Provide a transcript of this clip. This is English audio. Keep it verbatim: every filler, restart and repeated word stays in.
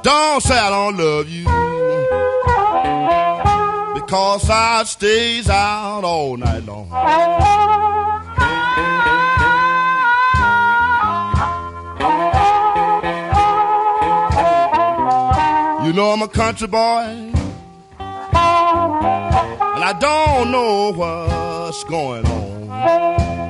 Don't say I don't love you, because I stays out all night long. You know I'm a country boy, and I don't know what's going on.